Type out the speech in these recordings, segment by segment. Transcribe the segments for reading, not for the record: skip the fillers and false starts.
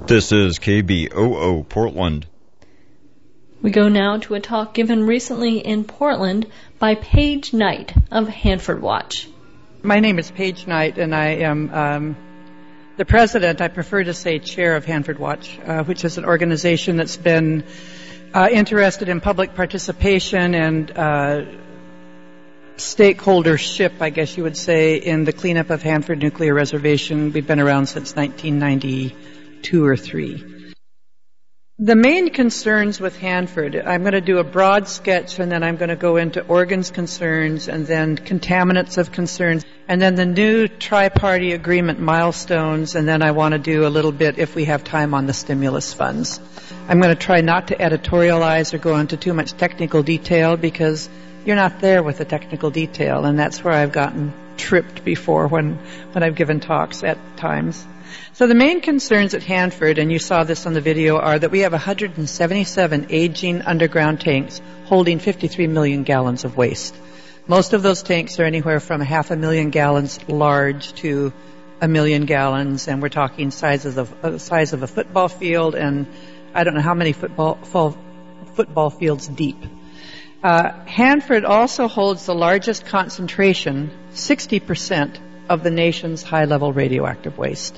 This is KBOO Portland. We go now to a talk given recently in Portland by Paige Knight of Hanford Watch. My name is Paige Knight, and I am the president, I prefer to say chair of Hanford Watch, which is an organization that's been interested in public participation and stakeholdership, I guess you would say, in the cleanup of Hanford Nuclear Reservation. We've been around since 1992 or 3. The main concerns with Hanford, I'm going to do a broad sketch, and then I'm going to go into organs concerns, and then contaminants of concerns, and then the new tri-party agreement milestones, and then I want to do a little bit, if we have time, on the stimulus funds. I'm going to try not to editorialize or go into too much technical detail, because you're not there with the technical detail, and that's where I've gotten tripped before when I've given talks at times. So the main concerns at Hanford, and you saw this on the video, are that we have 177 aging underground tanks holding 53 million gallons of waste. Most of those tanks are anywhere from 500,000 gallons large to 1 million gallons, and we're talking size of a football field, and I don't know how many football fields deep. Hanford also holds the largest concentration, 60% of the nation's high-level radioactive waste.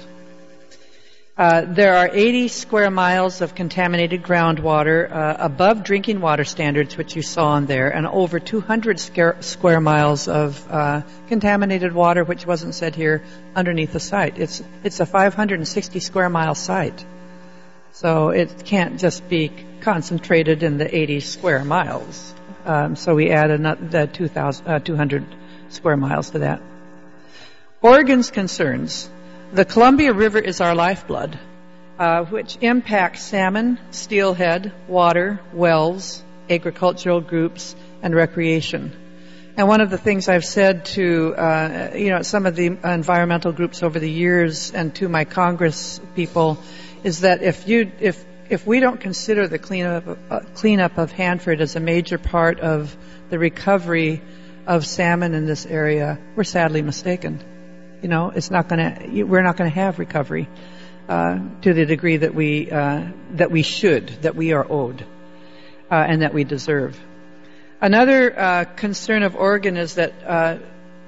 There are 80 square miles of contaminated groundwater above drinking water standards, which you saw on there, and over 200 square miles of contaminated water, which wasn't said here, underneath the site. It's a 560 square mile site. So it can't just be concentrated in the 80 square miles. So we add another 200 square miles to that. Organs concerns. The Columbia River is our lifeblood, which impacts salmon, steelhead, water, wells, agricultural groups, and recreation. And one of the things I've said to some of the environmental groups over the years, and to my Congress people, is that if we don't consider the cleanup of Hanford as a major part of the recovery of salmon in this area, we're sadly mistaken. We're not going to have recovery to the degree that we are owed, and that we deserve. Another concern of Oregon is that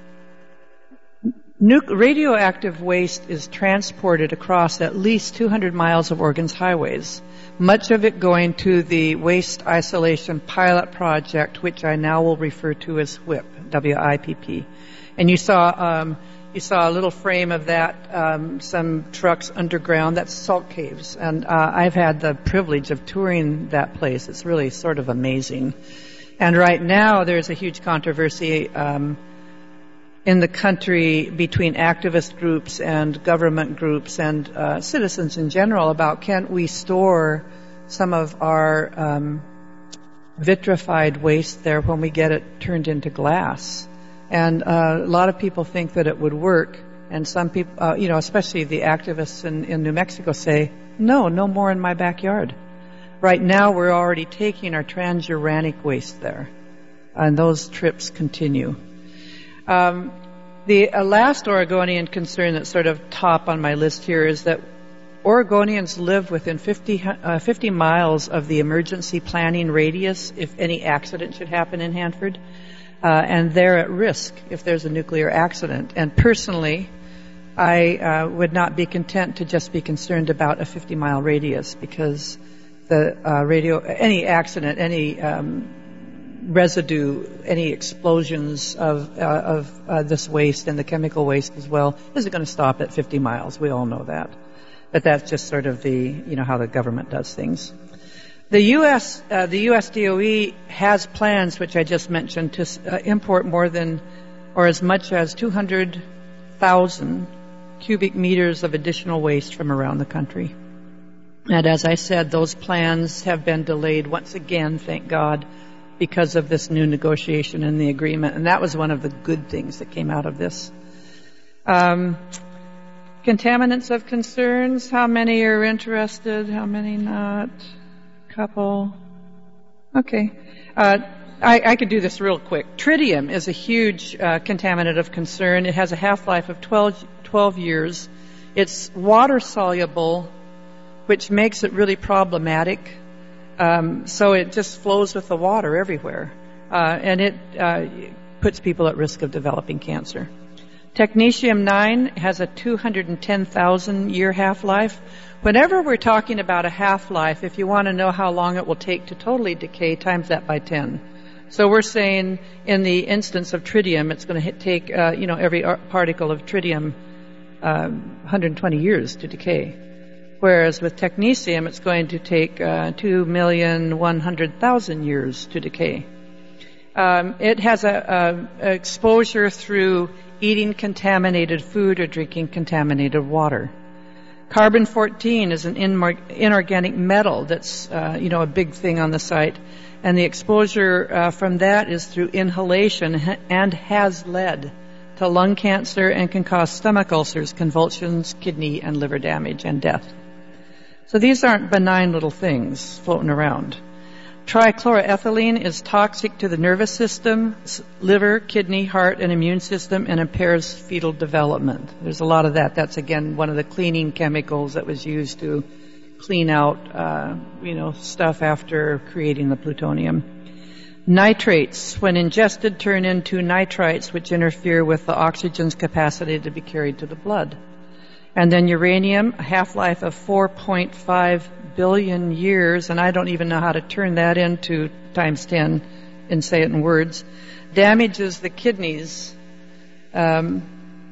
radioactive waste is transported across at least 200 miles of Oregon's highways, much of it going to the Waste Isolation Pilot Project, which I now will refer to as WIPP, W-I-P-P. And you saw a little frame of that, some trucks underground. That's salt caves. And I've had the privilege of touring that place. It's really sort of amazing. And right now there's a huge controversy in the country between activist groups and government groups and citizens in general about, can we store some of our vitrified waste there when we get it turned into glass? And a lot of people think that it would work, and some people, especially the activists in New Mexico, say, no more in my backyard. Right now, we're already taking our transuranic waste there, and those trips continue. The last Oregonian concern that's sort of top on my list here is that Oregonians live within 50 miles of the emergency planning radius if any accident should happen in Hanford. And they're at risk if there's a nuclear accident. And personally, I would not be content to just be concerned about a 50-mile radius, because any accident, any residue, any explosions of this waste and the chemical waste as well isn't going to stop at 50 miles. We all know that. But that's just sort of how the government does things. The U.S. DOE has plans, which I just mentioned, to import more than, or as much as 200,000 cubic meters of additional waste from around the country. And as I said, those plans have been delayed once again, thank God, because of this new negotiation in the agreement. And that was one of the good things that came out of this. Contaminants of concerns, how many are interested, how many not? Couple. Okay. I could do this real quick. Tritium is a huge contaminant of concern. It has a half-life of 12 years. It's water-soluble which makes it really problematic. So it just flows with the water everywhere, and it puts people at risk of developing cancer. Technetium-9 has a 210,000-year half-life. Whenever we're talking about a half-life, if you want to know how long it will take to totally decay, times that by 10. So we're saying in the instance of tritium, it's going to take, every particle of tritium 120 years to decay. Whereas with technetium, it's going to take 2,100,000 years to decay. It has a exposure through eating contaminated food or drinking contaminated water. Carbon-14 is an inorganic metal that's, a big thing on the site. And the exposure from that is through inhalation and has led to lung cancer and can cause stomach ulcers, convulsions, kidney and liver damage and death. So these aren't benign little things floating around. Trichloroethylene is toxic to the nervous system, liver, kidney, heart, and immune system, and impairs fetal development. There's a lot of that. That's, again, one of the cleaning chemicals that was used to clean out, stuff after creating the plutonium. Nitrates, when ingested, turn into nitrites, which interfere with the oxygen's capacity to be carried to the blood. And then uranium, a half-life of 4.5 billion years, and I don't even know how to turn that into times 10 and say it in words, damages the kidneys. And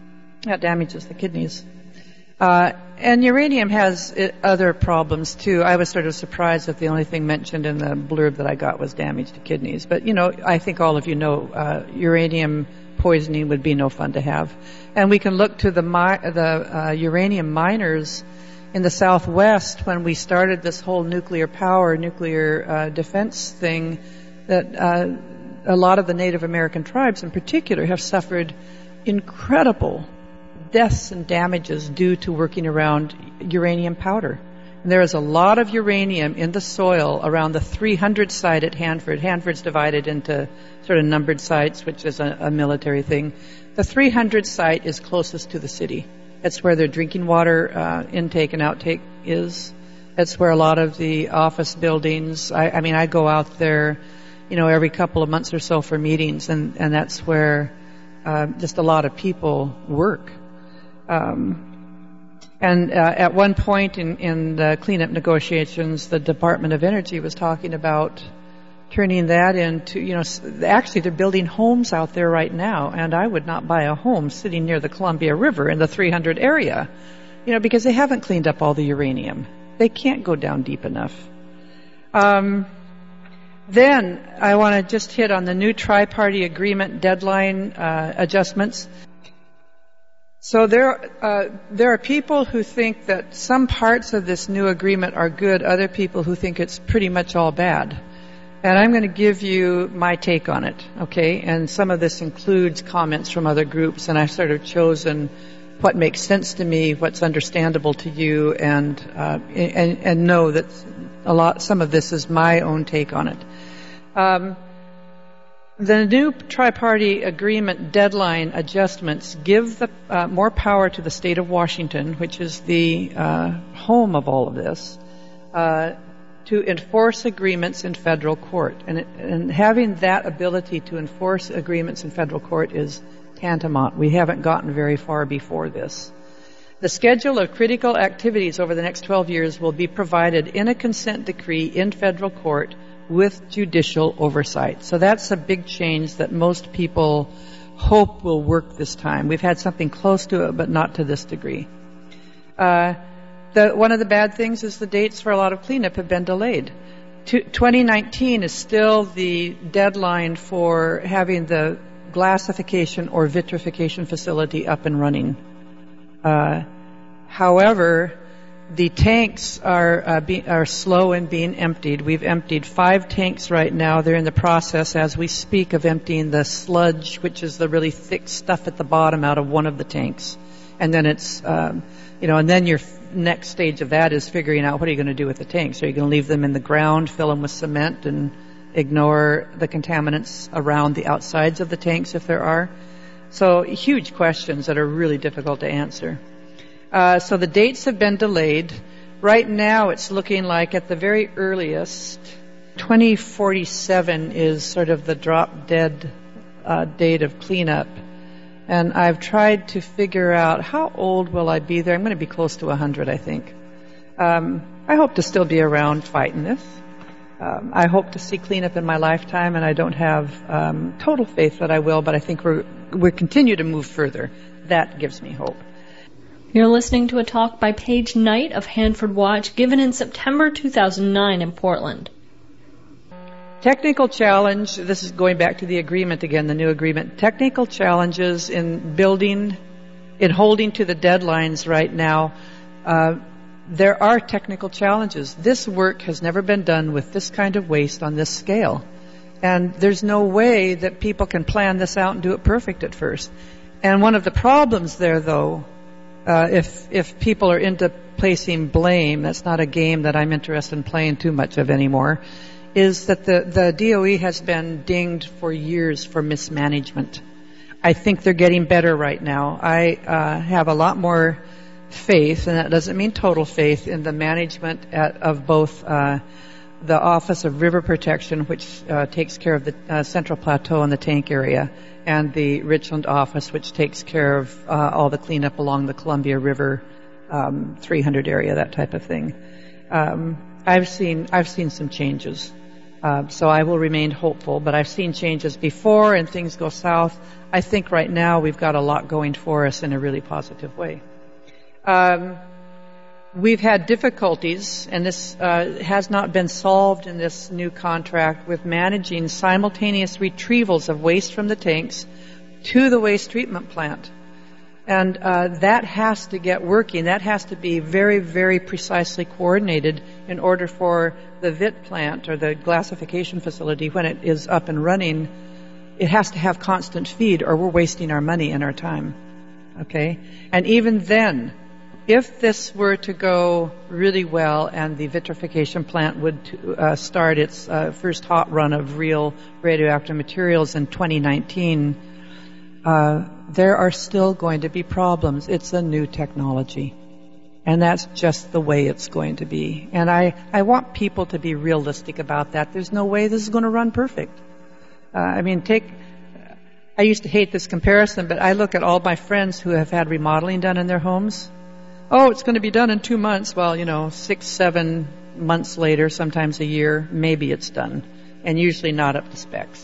uranium has other problems too. I was sort of surprised that the only thing mentioned in the blurb that I got was damage to kidneys. But, I think all of you know uranium poisoning would be no fun to have. And we can look to the uranium miners in the Southwest when we started this whole nuclear defense thing, that a lot of the Native American tribes in particular have suffered incredible deaths and damages due to working around uranium powder. And there is a lot of uranium in the soil around the 300 site at Hanford. Hanford's divided into sort of numbered sites, which is a military thing. The 300 site is closest to the city. It's where their drinking water intake and outtake is. It's where a lot of the office buildings, I go out there, every couple of months or so for meetings, and that's where just a lot of people work. At one point in the cleanup negotiations, the Department of Energy was talking about turning that into, actually they're building homes out there right now, and I would not buy a home sitting near the Columbia River in the 300 area, because they haven't cleaned up all the uranium. They can't go down deep enough. Then I want to just hit on the new tri-party agreement deadline adjustments. So there are people who think that some parts of this new agreement are good, other people who think it's pretty much all bad. And I'm going to give you my take on it, okay? And some of this includes comments from other groups, and I've sort of chosen what makes sense to me, what's understandable to you, and know that some of this is my own take on it. The new tri-party agreement deadline adjustments give more power to the state of Washington, which is the home of all of this, to enforce agreements in federal court. And having that ability to enforce agreements in federal court is tantamount. We haven't gotten very far before this. The schedule of critical activities over the next 12 years will be provided in a consent decree in federal court with judicial oversight. So that's a big change that most people hope will work this time. We've had something close to it, but not to this degree. One of the bad things is the dates for a lot of cleanup have been delayed. 2019 is still the deadline for having the glassification or vitrification facility up and running. However, the tanks are slow in being emptied. We've emptied 5 tanks right now. They're in the process as we speak of emptying the sludge, which is the really thick stuff at the bottom, out of one of the tanks. And then it's, and then your next stage of that is figuring out what are you going to do with the tanks. Are you going to leave them in the ground, fill them with cement, and ignore the contaminants around the outsides of the tanks if there are? So huge questions that are really difficult to answer. So the dates have been delayed. Right now, it's looking like at the very earliest, 2047 is sort of the drop-dead date of cleanup. And I've tried to figure out how old will I be there. I'm going to be close to 100, I think. I hope to still be around fighting this. I hope to see cleanup in my lifetime, and I don't have total faith that I will, but I think we continue to move further. That gives me hope. You're listening to a talk by Paige Knight of Hanford Watch, given in September 2009 in Portland. Technical challenge, this is going back to the agreement again, the new agreement. Technical challenges in building, in holding to the deadlines right now. There are technical challenges. This work has never been done with this kind of waste on this scale. And there's no way that people can plan this out and do it perfect at first. And one of the problems there, though, if people are into placing blame, that's not a game that I'm interested in playing too much of anymore, is that the DOE has been dinged for years for mismanagement. I think they're getting better right now. I have a lot more faith, and that doesn't mean total faith, in the management of both the Office of River Protection, which takes care of the Central Plateau and the tank area, and the Richland office, which takes care of all the cleanup along the Columbia River 300 area, that type of thing. I've seen some changes, so I will remain hopeful. But I've seen changes before, and things go south. I think right now we've got a lot going for us in a really positive way. We've had difficulties, and this has not been solved in this new contract, with managing simultaneous retrievals of waste from the tanks to the waste treatment plant. And that has to get working. That has to be very, very precisely coordinated in order for the VIT plant, or the glassification facility, when it is up and running, it has to have constant feed, or we're wasting our money and our time. Okay? And even then, if this were to go really well and the vitrification plant would start its first hot run of real radioactive materials in 2019, there are still going to be problems. It's a new technology. And that's just the way it's going to be. And I want people to be realistic about that. There's no way this is going to run perfect. I used to hate this comparison, but I look at all my friends who have had remodeling done in their homes. Oh, it's going to be done in 2 months. Well, 6, 7 months later, sometimes a year, maybe it's done. And usually not up to specs.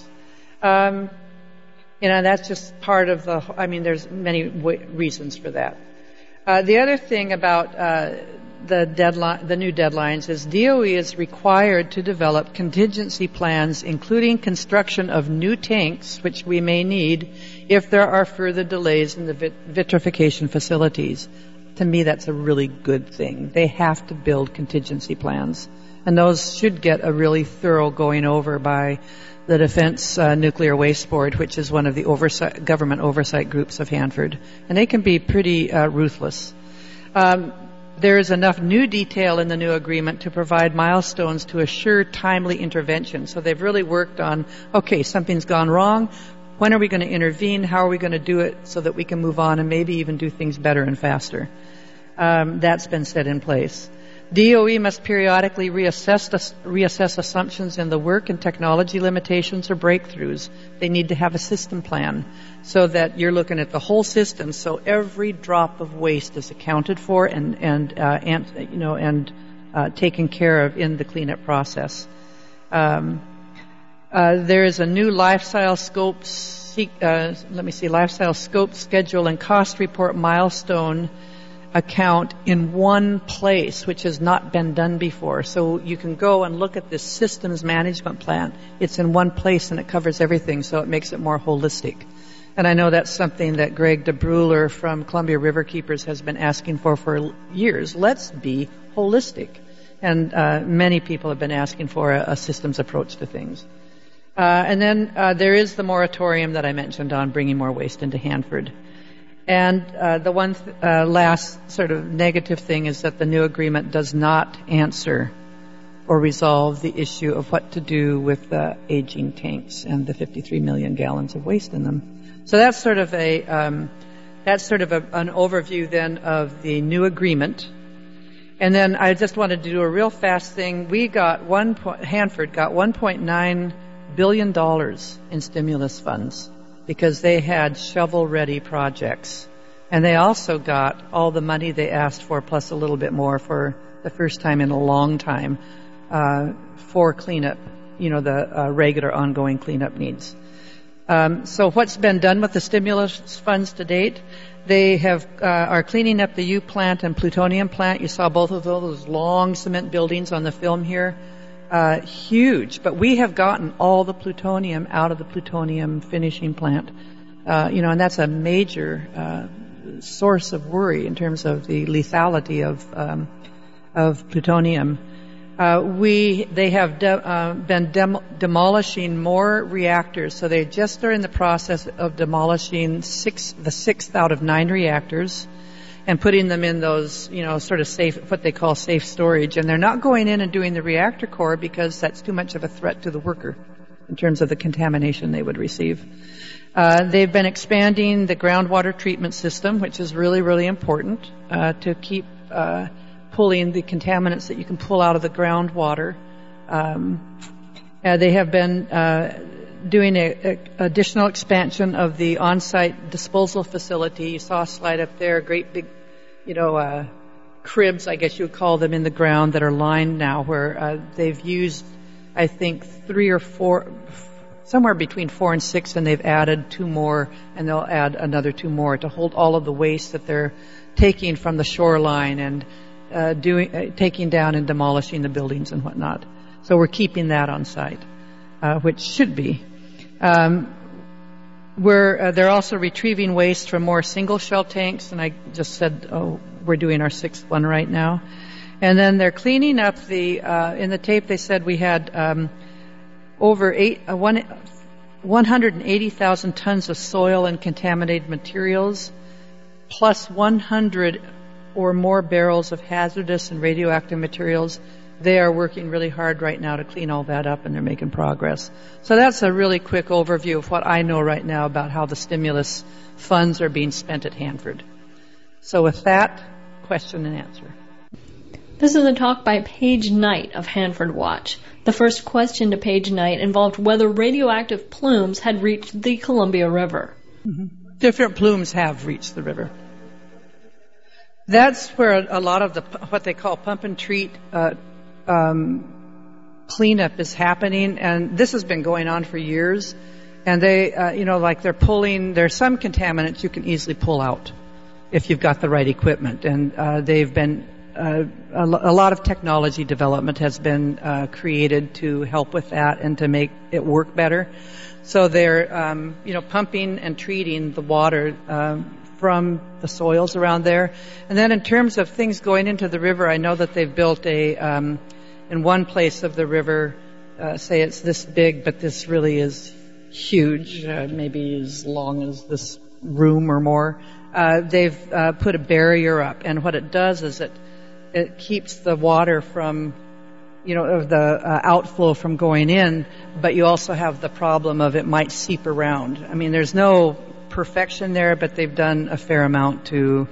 That's just part of there's many reasons for that. The other thing about the new deadlines is DOE is required to develop contingency plans, including construction of new tanks, which we may need if there are further delays in the vitrification facilities. To me, that's a really good thing. They have to build contingency plans, and those should get a really thorough going over by the Defense Nuclear Waste Board, which is one of the government oversight groups of Hanford, and they can be pretty ruthless. There is enough new detail in the new agreement to provide milestones to assure timely intervention. So they've really worked on, okay, something's gone wrong. When are we going to intervene? How are we going to do it so that we can move on and maybe even do things better and faster? That's been set in place. DOE must periodically reassess assumptions in the work and technology limitations or breakthroughs. They need to have a system plan so that you're looking at the whole system, so every drop of waste is accounted for and taken care of in the cleanup process. There is a new lifestyle scope, schedule, and cost report milestone account in one place, which has not been done before. So you can go and look at this systems management plan. It's in one place and it covers everything, so it makes it more holistic. And I know that's something that Greg DeBruler from Columbia River Keepers has been asking for years. Let's be holistic. And many people have been asking for a systems approach to things. And then there is the moratorium that I mentioned on bringing more waste into Hanford. And the one last sort of negative thing is that the new agreement does not answer or resolve the issue of what to do with the aging tanks and the 53 million gallons of waste in them. So that's sort of an overview then of the new agreement. And then I just wanted to do a real fast thing. Hanford got $1.9 billion in stimulus funds because they had shovel-ready projects. And they also got all the money they asked for, plus a little bit more for the first time in a long time, for cleanup, the regular ongoing cleanup needs. So what's been done with the stimulus funds to date? They are cleaning up the U plant and plutonium plant. You saw both of those long cement buildings on the film here. Huge. But we have gotten all the plutonium out of the plutonium finishing plant. And that's a major source of worry in terms of the lethality of plutonium. They have been demolishing more reactors, so they just are in the process of demolishing the sixth out of 9 reactors and putting them in those, sort of safe, what they call safe storage. And they're not going in and doing the reactor core because that's too much of a threat to the worker in terms of the contamination they would receive. They've been expanding the groundwater treatment system, which is really, really important to keep pulling the contaminants that you can pull out of the groundwater. They have been doing an additional expansion of the on-site disposal facility. You saw a slide up there, great big, cribs, I guess you would call them, in the ground that are lined now, where they've used, I think, 3 or 4, somewhere between 4 and 6, and they've added 2 more, and they'll add another 2 more to hold all of the waste that they're taking from the shoreline and taking down and demolishing the buildings and whatnot. So we're keeping that on site, which should be. They're also retrieving waste from more single shell tanks, and I just said, we're doing our 6th one right now. And then they're cleaning up in the tape they said we had over 180,000 tons of soil and contaminated materials, plus 100 or more barrels of hazardous and radioactive materials. They are working really hard right now to clean all that up, and they're making progress. So that's a really quick overview of what I know right now about how the stimulus funds are being spent at Hanford. So with that, question and answer. This is a talk by Paige Knight of Hanford Watch. The first question to Paige Knight involved whether radioactive plumes had reached the Columbia River. Mm-hmm. Different plumes have reached the river. That's where a lot of what they call pump and treat cleanup is happening, and this has been going on for years. And they, they're pulling. There's some contaminants you can easily pull out if you've got the right equipment, and they've been. A lot of technology development has been created to help with that and to make it work better. So they're, pumping and treating the water from the soils around there. And then in terms of things going into the river, I know that they've built in one place of the river, say it's this big, but this really is huge, maybe as long as this room or more. They've put a barrier up, and what it does is it keeps the water from, the outflow from going in, but you also have the problem of it might seep around. I mean, there's no perfection there, but they've done a fair amount to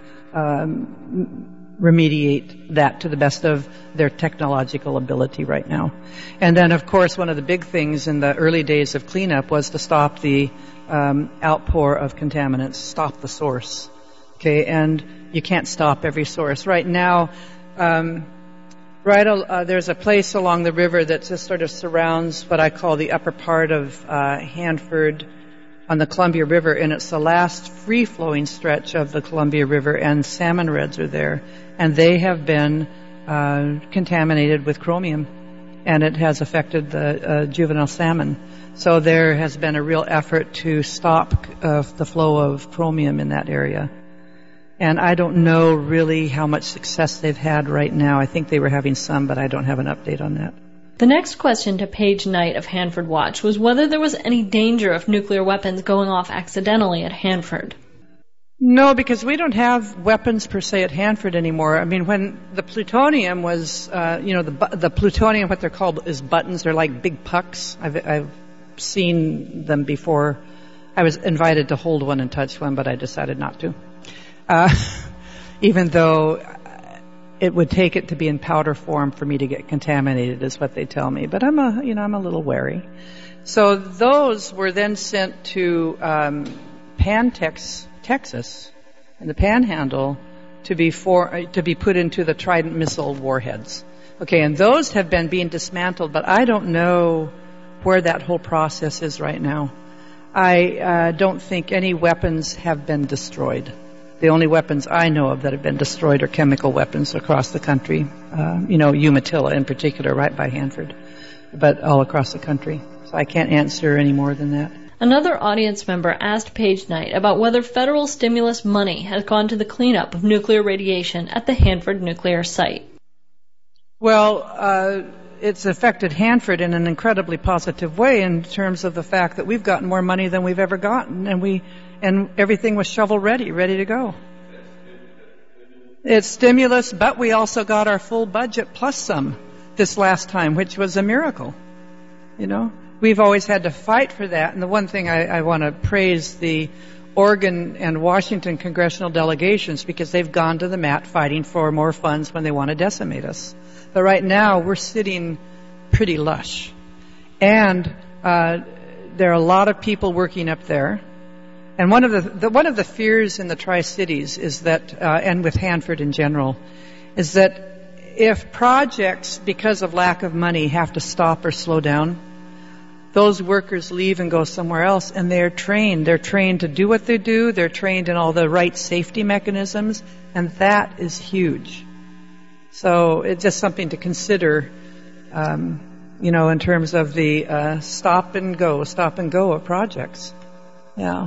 remediate that to the best of their technological ability right now. And then, of course, one of the big things in the early days of cleanup was to stop the outpour of contaminants, stop the source. Okay, and you can't stop every source. Right now, there's a place along the river that just sort of surrounds what I call the upper part of Hanford on the Columbia River, and it's the last free-flowing stretch of the Columbia River, and salmon redds are there, and they have been contaminated with chromium, and it has affected the juvenile salmon. So there has been a real effort to stop the flow of chromium in that area. And I don't know really how much success they've had right now. I think they were having some, but I don't have an update on that. The next question to Paige Knight of Hanford Watch was whether there was any danger of nuclear weapons going off accidentally at Hanford. No, because we don't have weapons per se at Hanford anymore. I mean, when the plutonium was, the plutonium, what they're called is buttons. They're like big pucks. I've seen them before. I was invited to hold one and touch one, but I decided not to. Even though it would take it to be in powder form for me to get contaminated, is what they tell me. But I'm a little wary. So those were then sent to Pantex, Texas, in the Panhandle, to be put into the Trident missile warheads. Okay, and those have been being dismantled, but I don't know where that whole process is right now. I don't think any weapons have been destroyed. The only weapons I know of that have been destroyed are chemical weapons across the country. Umatilla in particular, right by Hanford, but all across the country. So I can't answer any more than that. Another audience member asked Paige Knight about whether federal stimulus money has gone to the cleanup of nuclear radiation at the Hanford nuclear site. Well, it's affected Hanford in an incredibly positive way in terms of the fact that we've gotten more money than we've ever gotten, and everything was shovel ready to go. It's stimulus, but we also got our full budget plus some this last time, which was a miracle. We've always had to fight for that, and the one thing I want to praise the Oregon and Washington congressional delegations, because they've gone to the mat fighting for more funds when they want to decimate us. But right now, we're sitting pretty lush. And there are a lot of people working up there. And one of the fears in the Tri-Cities is that, and with Hanford in general, is that if projects, because of lack of money, have to stop or slow down, those workers leave and go somewhere else, and they're trained. They're trained to do what they do. They're trained in all the right safety mechanisms, and that is huge. So it's just something to consider, in terms of the stop and go of projects. Yeah.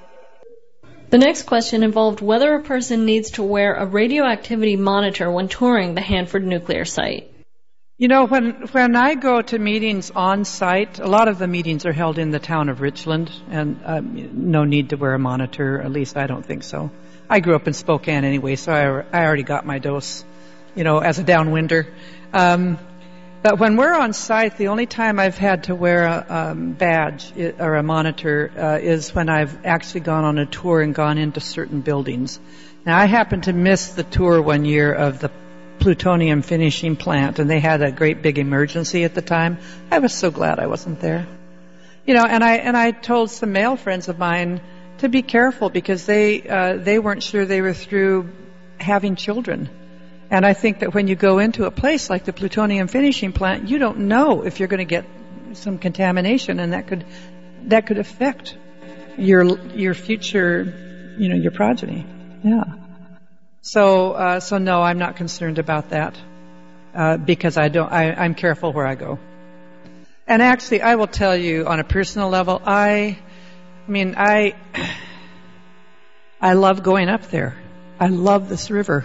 The next question involved whether a person needs to wear a radioactivity monitor when touring the Hanford nuclear site. When I go to meetings on site, a lot of the meetings are held in the town of Richland, and no need to wear a monitor, at least I don't think so. I grew up in Spokane anyway, so I already got my dose, as a downwinder. But when we're on site, the only time I've had to wear a badge or a monitor is when I've actually gone on a tour and gone into certain buildings. Now, I happened to miss the tour one year of the plutonium finishing plant, and they had a great big emergency at the time. I was so glad I wasn't there. And I told some male friends of mine to be careful, because they weren't sure they were through having children. And I think that when you go into a place like the plutonium finishing plant, you don't know if you're going to get some contamination, and that could affect your future, your progeny. Yeah. So no, I'm not concerned about that, because I'm careful where I go. And actually, I will tell you on a personal level, I love going up there. I love this river.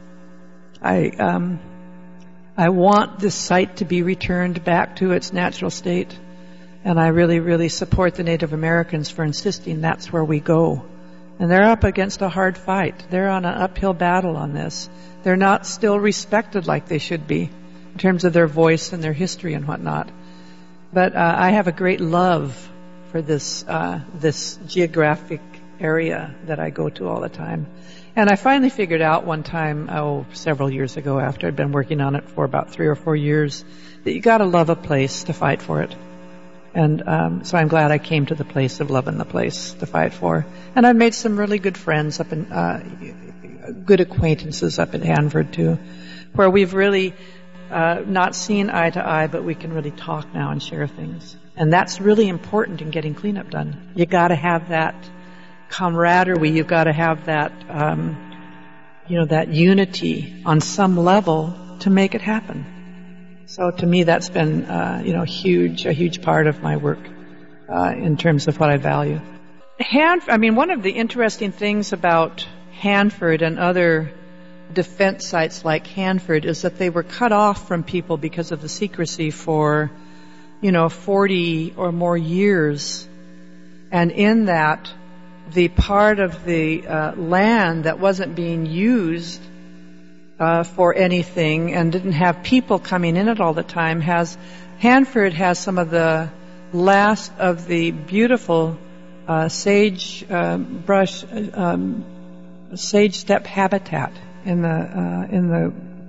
I want this site to be returned back to its natural state, and I really, really support the Native Americans for insisting that's where we go. And they're up against a hard fight. They're on an uphill battle on this. They're not still respected like they should be in terms of their voice and their history and whatnot. But I have a great love for this geographic area that I go to all the time. And I finally figured out one time, several years ago, after I'd been working on it for about 3 or 4 years, that you got to love a place to fight for it. And so I'm glad I came to the place of loving the place to fight for. And I've made some really good friends up in, good acquaintances up in Hanford too, where we've really not seen eye to eye, but we can really talk now and share things. And that's really important in getting cleanup done. You got to have that camaraderie. You've got to have that, that unity on some level to make it happen. So to me, that's been, a huge part of my work in terms of what I value. One of the interesting things about Hanford and other defense sites like Hanford is that they were cut off from people because of the secrecy for, 40 or more years. And in that, the part of the land that wasn't being used for anything and didn't have people coming in it all the time Hanford has some of the last of the beautiful sage steppe habitat in the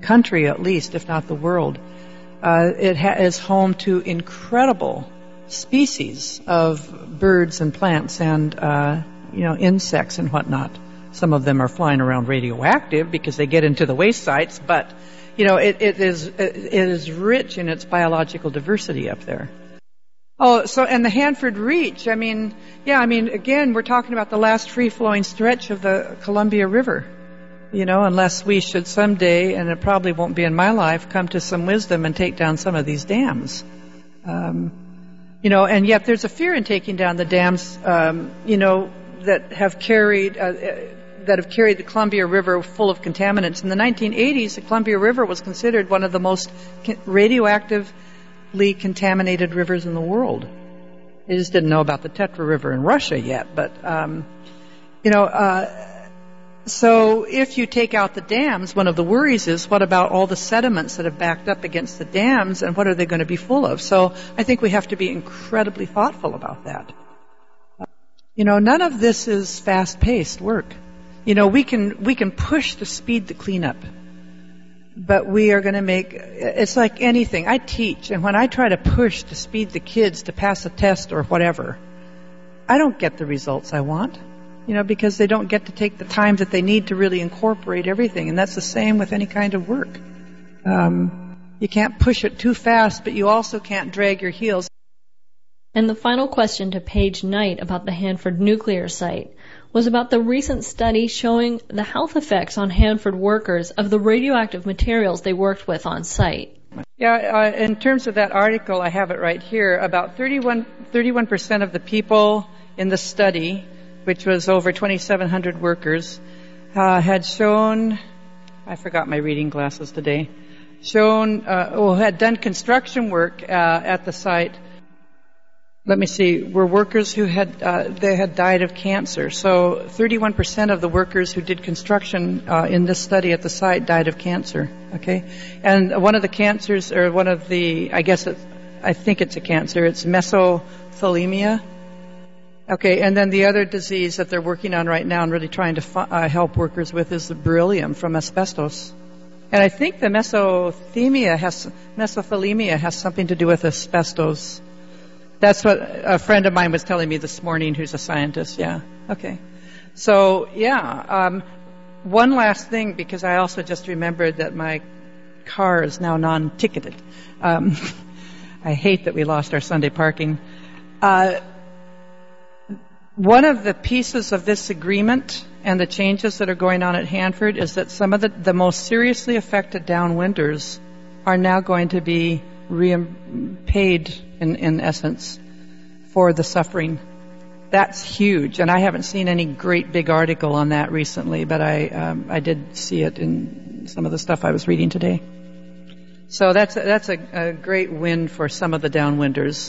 country, at least, if not the world. It is home to incredible species of birds and plants and insects and whatnot. Some of them are flying around radioactive because they get into the waste sites, but it is rich in its biological diversity up there. Oh, so, and the Hanford Reach, again, we're talking about the last free-flowing stretch of the Columbia River. Unless we should someday, and it probably won't be in my life, come to some wisdom and take down some of these dams. And yet there's a fear in taking down the dams, that have carried the Columbia River full of contaminants. In the 1980s, the Columbia River was considered one of the most radioactively contaminated rivers in the world. They just didn't know about the Tetra River in Russia yet, but so if you take out the dams, one of the worries is, what about all the sediments that have backed up against the dams, and what are they going to be full of? So I think we have to be incredibly thoughtful about that. None of this is fast-paced work. We can push to speed the cleanup, but we are going to it's like anything. I teach, and when I try to push to speed the kids to pass a test or whatever, I don't get the results I want. Because they don't get to take the time that they need to really incorporate everything. And that's the same with any kind of work. You can't push it too fast, but you also can't drag your heels. And the final question to Paige Knight about the Hanford nuclear site was about the recent study showing the health effects on Hanford workers of the radioactive materials they worked with on site. Yeah, in terms of that article, I have it right here. About 31% of the people in the study, which was over 2,700 workers, had shown, I forgot my reading glasses today, had done construction work at the site. Let me see, were workers who had died of cancer. So 31% of the workers who did construction in this study at the site died of cancer. Okay, and one of the cancers, or one of the, I think it's a cancer. It's mesothelioma. Okay, and then the other disease that they're working on right now and really trying to help workers with is the beryllium from asbestos. And I think the mesothelioma has something to do with asbestos. That's what a friend of mine was telling me this morning, who's a scientist. Yeah, okay. So, one last thing, because I also just remembered that my car is now non-ticketed. I hate that we lost our Sunday parking. One of the pieces of this agreement and the changes that are going on at Hanford is that some of the most seriously affected downwinders are now going to be paid, in essence, for the suffering. That's huge, and I haven't seen any great big article on that recently, but I did see it in some of the stuff I was reading today. So that's a great win for some of the downwinders.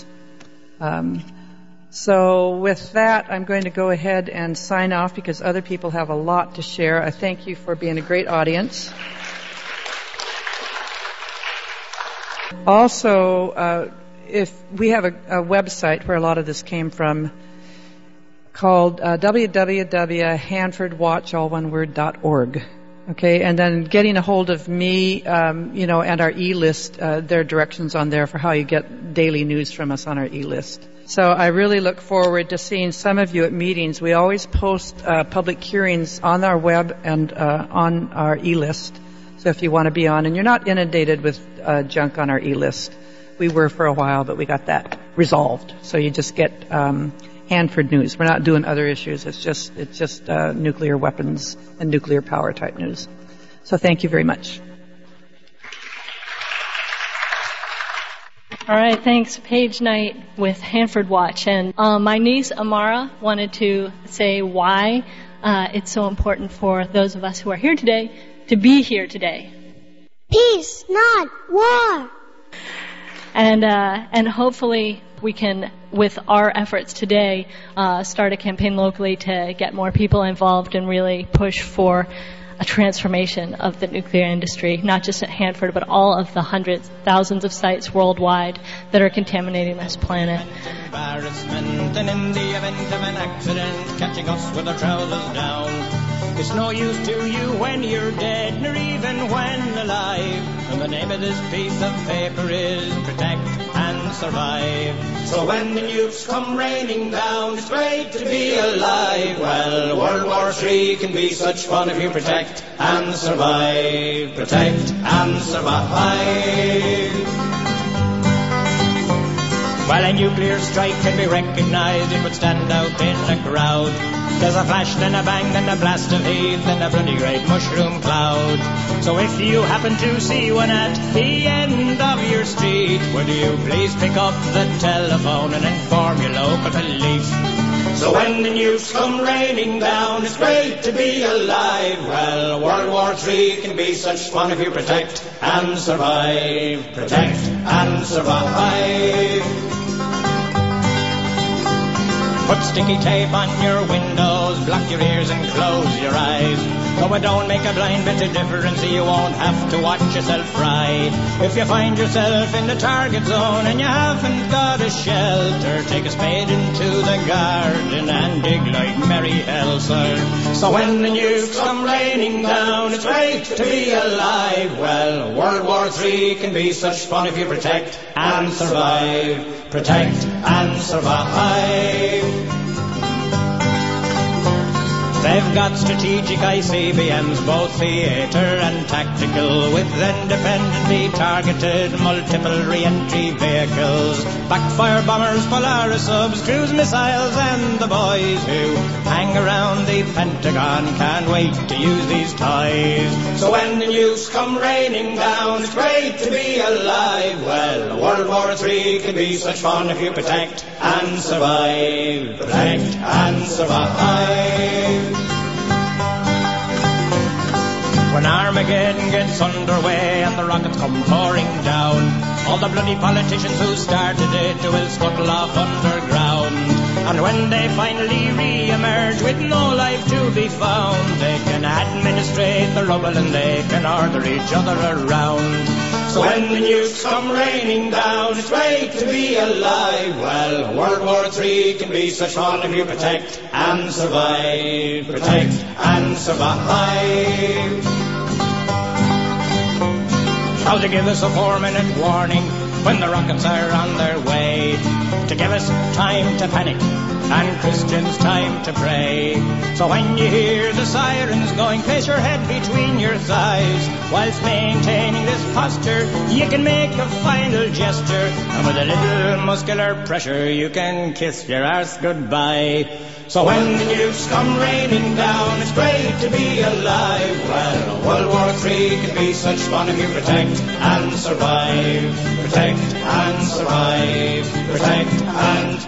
So with that, I'm going to go ahead and sign off because other people have a lot to share. I thank you for being a great audience. Also, if we have a website where a lot of this came from called www.hanfordwatch.org. Okay, and then getting a hold of me, and our e-list, there are directions on there for how you get daily news from us on our e-list. So I really look forward to seeing some of you at meetings. We always post public hearings on our web and on our e-list. So if you want to be on, and you're not inundated with junk on our e-list. We were for a while, but we got that resolved. So you just get Hanford news. We're not doing other issues. It's just nuclear weapons and nuclear power type news. So thank you very much. All right, thanks, Paige Knight with Hanford Watch. And my niece Amara wanted to say why it's so important for those of us who are here today to be here today. Peace, not war. And hopefully we can, with our efforts today, start a campaign locally to get more people involved and really push for a transformation of the nuclear industry, not just at Hanford, but all of the hundreds, thousands of sites worldwide that are contaminating this planet. Embarrassment, and in the event of an accident, catching us with our trousers down. It's no use to you when you're dead, nor even when alive. And the name of this piece of paper is Protect and Survive. So when the nukes come raining down, it's great to be alive. Well, World War III can be such fun if you protect and survive. Protect and survive. Well, a nuclear strike can be recognized, it would stand out in a crowd. There's a flash, then a bang, then a blast of heat, then a bloody great mushroom cloud. So if you happen to see one at the end of your street, would you please pick up the telephone and inform your local police? So when the nukes come raining down, it's great to be alive. Well, World War III can be such fun if you protect and survive. Protect and survive. Put sticky tape on your windows, block your ears and close your eyes. Though it don't make a blind bit of difference, you won't have to watch yourself fry. If you find yourself in the target zone and you haven't got a shelter, take a spade into the garden and dig like merry hell, sir. So when the nukes come raining down, it's great to be alive. Well, World War III can be such fun if you protect and survive. Protect and survive. They've got strategic ICBMs, both theatre and tactical, with independently targeted multiple re-entry vehicles, backfire bombers, Polaris subs, cruise missiles, and the boys who hang around the Pentagon can't wait to use these toys. So when the nukes come raining down, it's great to be alive. Well, World War III can be such fun if you protect and survive. Protect and survive. When Armageddon gets underway and the rockets come pouring down, all the bloody politicians who started it will scuttle off underground. And when they finally re-emerge with no life to be found, they can administrate the rubble and they can order each other around. So when the nukes come raining down, it's great to be alive. Well, World War III can be such fun if you protect and survive. Protect and survive. How to give us a 4-minute warning when the rockets are on their way, to give us time to panic and Christians time to pray. So when you hear the sirens going, place your head between your thighs. Whilst maintaining this posture, you can make a final gesture, and with a little muscular pressure, you can kiss your arse goodbye. So when the nukes come raining down, it's great to be alive. Well, World War III can be such fun if you protect and survive. Protect and survive. Protect and...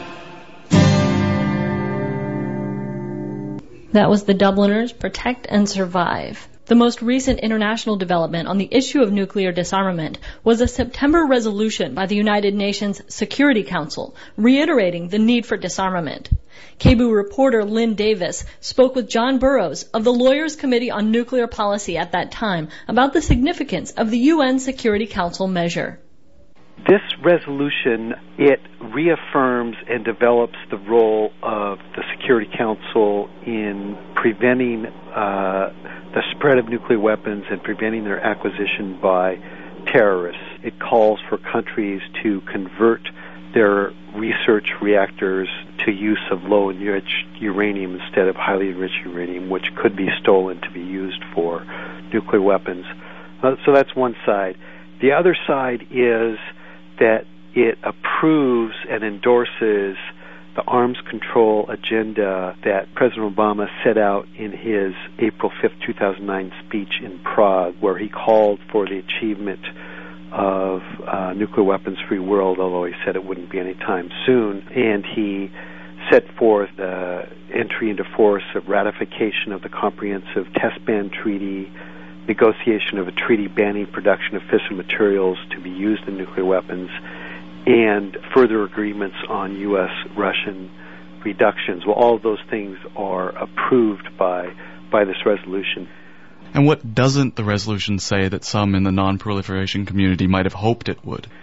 That was the Dubliners' Protect and Survive. The most recent international development on the issue of nuclear disarmament was a September resolution by the United Nations Security Council reiterating the need for disarmament. KBOO reporter Lynn Davis spoke with John Burroughs of the Lawyers Committee on Nuclear Policy at that time about the significance of the UN Security Council measure. This resolution, it reaffirms and develops the role of the Security Council in preventing the spread of nuclear weapons and preventing their acquisition by terrorists. It calls for countries to convert their research reactors to use of low-enriched uranium instead of highly enriched uranium, which could be stolen to be used for nuclear weapons. So that's one side. The other side is that it approves and endorses the arms control agenda that President Obama set out in his April 5th, 2009 speech in Prague, where he called for the achievement of nuclear weapons-free world, although he said it wouldn't be any time soon. And he set forth the entry into force of ratification of the Comprehensive Test Ban Treaty, negotiation of a treaty banning production of fissile materials to be used in nuclear weapons, and further agreements on U.S.-Russian reductions. Well, all of those things are approved by this resolution. And what doesn't the resolution say that some in the non-proliferation community might have hoped it would?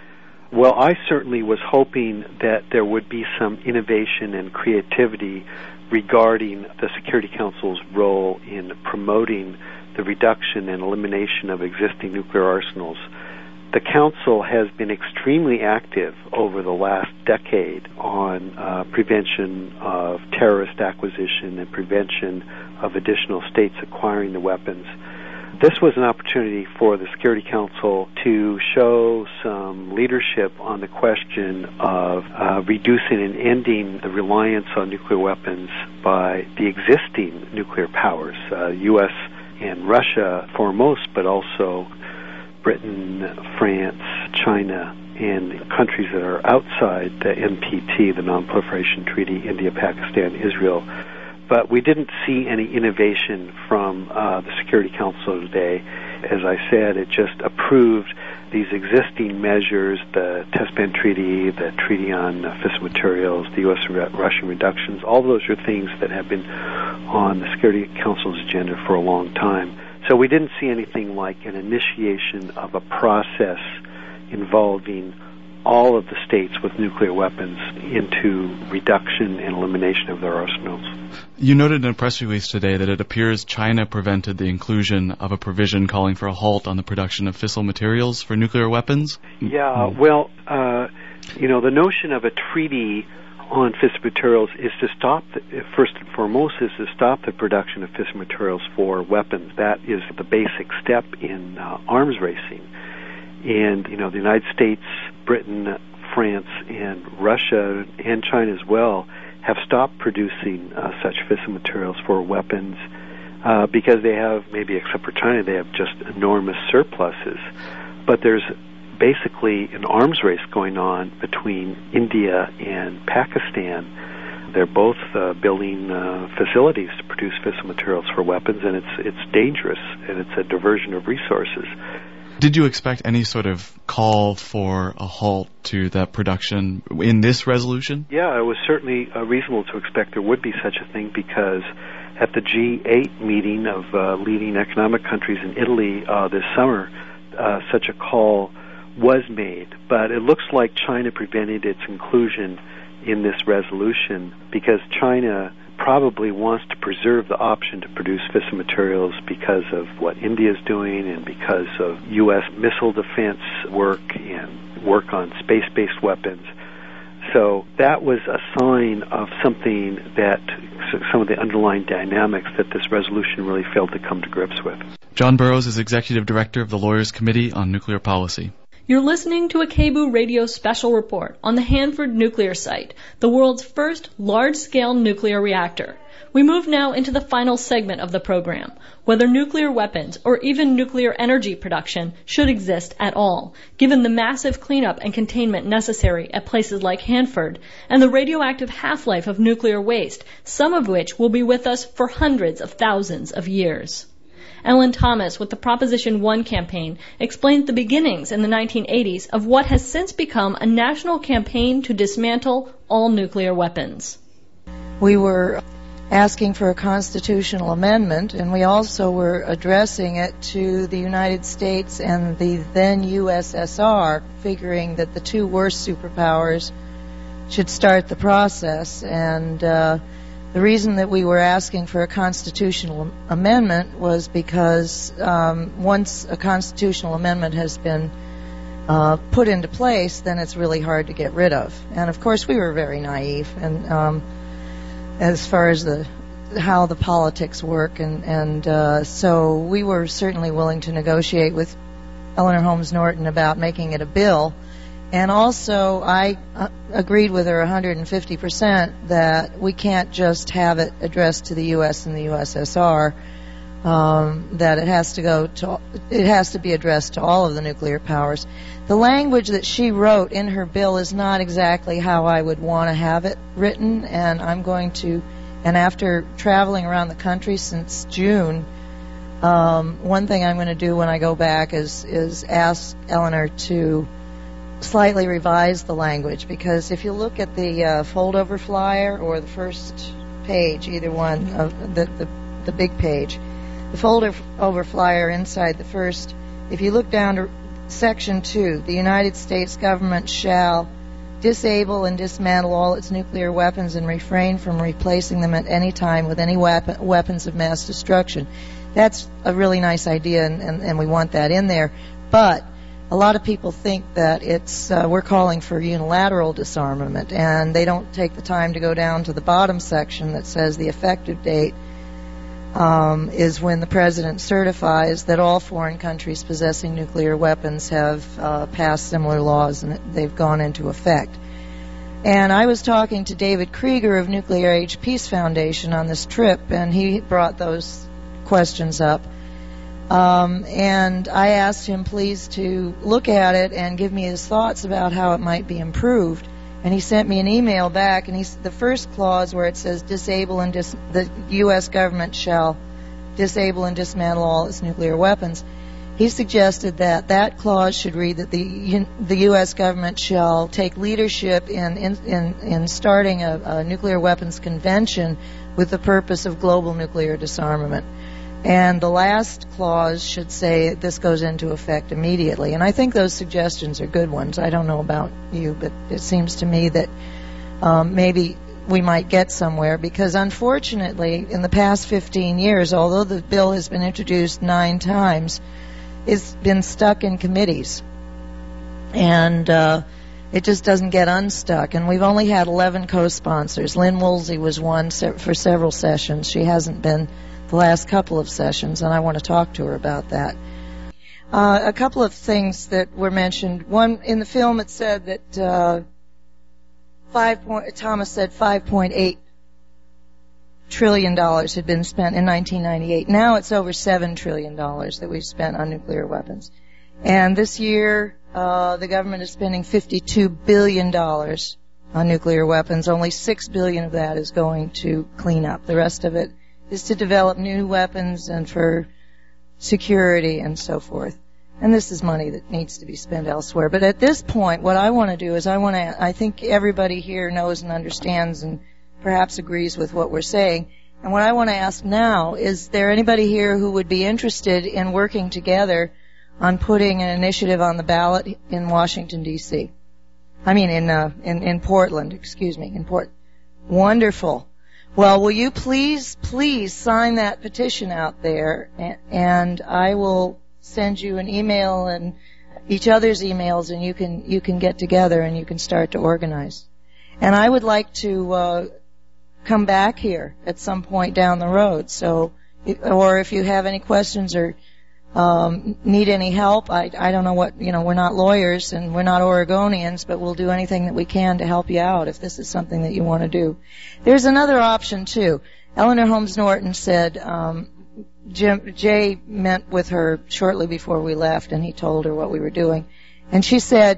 Well, I certainly was hoping that there would be some innovation and creativity regarding the Security Council's role in promoting the reduction and elimination of existing nuclear arsenals. The Council has been extremely active over the last decade on prevention of terrorist acquisition and prevention of additional states acquiring the weapons. This was an opportunity for the Security Council to show some leadership on the question of reducing and ending the reliance on nuclear weapons by the existing nuclear powers, U.S. and Russia foremost, but also Britain, France, China, and countries that are outside the NPT, the Non-Proliferation Treaty, India, Pakistan, Israel. But we didn't see any innovation from the Security Council today. As I said, it just approved these existing measures, the Test Ban Treaty, the Treaty on Fissile Materials, the U.S.-Russian reductions. All those are things that have been on the Security Council's agenda for a long time. So we didn't see anything like an initiation of a process involving all of the states with nuclear weapons into reduction and elimination of their arsenals. You noted in a press release today that it appears China prevented the inclusion of a provision calling for a halt on the production of fissile materials for nuclear weapons? Yeah, well, the notion of a treaty on fissile materials is to stop, first and foremost, is to stop the production of fissile materials for weapons. That is the basic step in arms racing. And, the United States, Britain, France, and Russia, and China as well, have stopped producing such fissile materials for weapons because they have, maybe except for China, they have just enormous surpluses. But there's basically an arms race going on between India and Pakistan. They're both building facilities to produce fissile materials for weapons, and it's dangerous, and it's a diversion of resources. Did you expect any sort of call for a halt to that production in this resolution? Yeah, it was certainly reasonable to expect there would be such a thing, because at the G8 meeting of leading economic countries in Italy this summer, such a call was made. But it looks like China prevented its inclusion in this resolution because China probably wants to preserve the option to produce fissile materials because of what India is doing and because of U.S. missile defense work and work on space-based weapons. So that was a sign of something that some of the underlying dynamics that this resolution really failed to come to grips with. John Burroughs is Executive Director of the Lawyers Committee on Nuclear Policy. You're listening to a KBOO Radio special report on the Hanford nuclear site, the world's first large-scale nuclear reactor. We move now into the final segment of the program, whether nuclear weapons or even nuclear energy production should exist at all, given the massive cleanup and containment necessary at places like Hanford and the radioactive half-life of nuclear waste, some of which will be with us for hundreds of thousands of years. Ellen Thomas with the Proposition 1 campaign explains the beginnings in the 1980s of what has since become a national campaign to dismantle all nuclear weapons. We were asking for a constitutional amendment, and we also were addressing it to the United States and the then USSR, figuring that the two worst superpowers should start the process. And the reason that we were asking for a constitutional amendment was because once a constitutional amendment has been put into place, then it's really hard to get rid of. And of course, we were very naive, and as far as how the politics work, and so we were certainly willing to negotiate with Eleanor Holmes Norton about making it a bill. And also, I agreed with her 150% that we can't just have it addressed to the U.S. and the USSR. That it has to be addressed to all of the nuclear powers. The language that she wrote in her bill is not exactly how I would want to have it written, and after traveling around the country since June, one thing I'm going to do when I go back is ask Eleanor to slightly revise the language, because if you look at the fold-over flyer or the first page, either one of the big page, the fold-over flyer inside the first, if you look down to Section 2, the United States government shall disable and dismantle all its nuclear weapons and refrain from replacing them at any time with any weapons of mass destruction. That's a really nice idea, and we want that in there. But a lot of people think that we're calling for unilateral disarmament, and they don't take the time to go down to the bottom section that says the effective date is when the President certifies that all foreign countries possessing nuclear weapons have passed similar laws and they've gone into effect. And I was talking to David Krieger of Nuclear Age Peace Foundation on this trip, and he brought those questions up. And I asked him please to look at it and give me his thoughts about how it might be improved. And he sent me an email back, and the first clause where it says the U.S. government shall disable and dismantle all its nuclear weapons, he suggested that clause should read that the U.S. government shall take leadership in starting a nuclear weapons convention with the purpose of global nuclear disarmament. And the last clause should say this goes into effect immediately. And I think those suggestions are good ones. I don't know about you, but it seems to me that maybe we might get somewhere, because unfortunately in the past 15 years, although the bill has been introduced 9 times, it's been stuck in committees. And it just doesn't get unstuck. And we've only had 11 co-sponsors. Lynn Woolsey was one for several sessions. She hasn't been the last couple of sessions, and I want to talk to her about that. A couple of things that were mentioned. One, in the film it said that Thomas said $5.8 trillion had been spent in 1998. Now it's over $7 trillion that we've spent on nuclear weapons. And this year, the government is spending $52 billion on nuclear weapons. Only $6 billion of that is going to clean up. The rest of it is to develop new weapons and for security and so forth. And this is money that needs to be spent elsewhere. But at this point, what I want to do is I think everybody here knows and understands and perhaps agrees with what we're saying. And what I want to ask now, is there anybody here who would be interested in working together on putting an initiative on the ballot in Washington, D.C.? I mean, in Portland, in Portland. Wonderful. Well, will you please sign that petition out there, and I will send you an email and each other's emails, and you can get together and you can start to organize. And I would like to come back here at some point down the road. So, or if you have any questions or need any help, I don't know what, we're not lawyers and we're not Oregonians, but we'll do anything that we can to help you out if this is something that you want to do. There's another option too. Eleanor Holmes Norton said, Jay met with her shortly before we left, and he told her what we were doing. And she said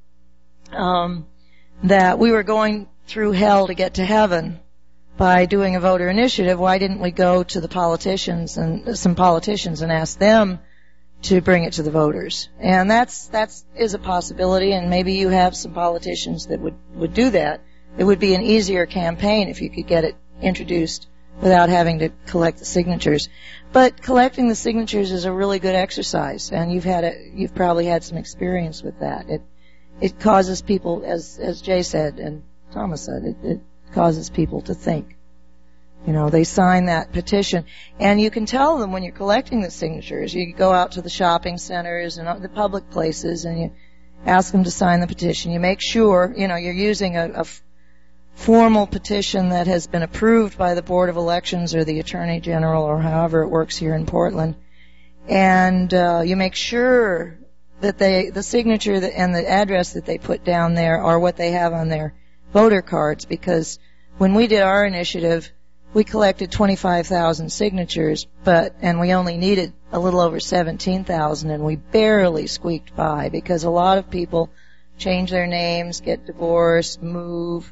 that we were going through hell to get to heaven by doing a voter initiative. Why didn't we go to the politicians and some politicians and ask them to bring it to the voters? And that is a possibility, and maybe you have some politicians that would do that. It would be an easier campaign if you could get it introduced without having to collect the signatures. But collecting the signatures is a really good exercise, and you've probably had some experience with that. It causes people, as Jay said and Thomas said, it causes people to think. They sign that petition, and you can tell them when you're collecting the signatures. You go out to the shopping centers and the public places, and you ask them to sign the petition. You make sure, you're using a formal petition that has been approved by the Board of Elections or the Attorney General or however it works here in Portland. And you make sure that the signature and the address that they put down there are what they have on their voter cards, because when we did our initiative, we collected 25,000 signatures, and we only needed a little over 17,000, and we barely squeaked by because a lot of people change their names, get divorced, move,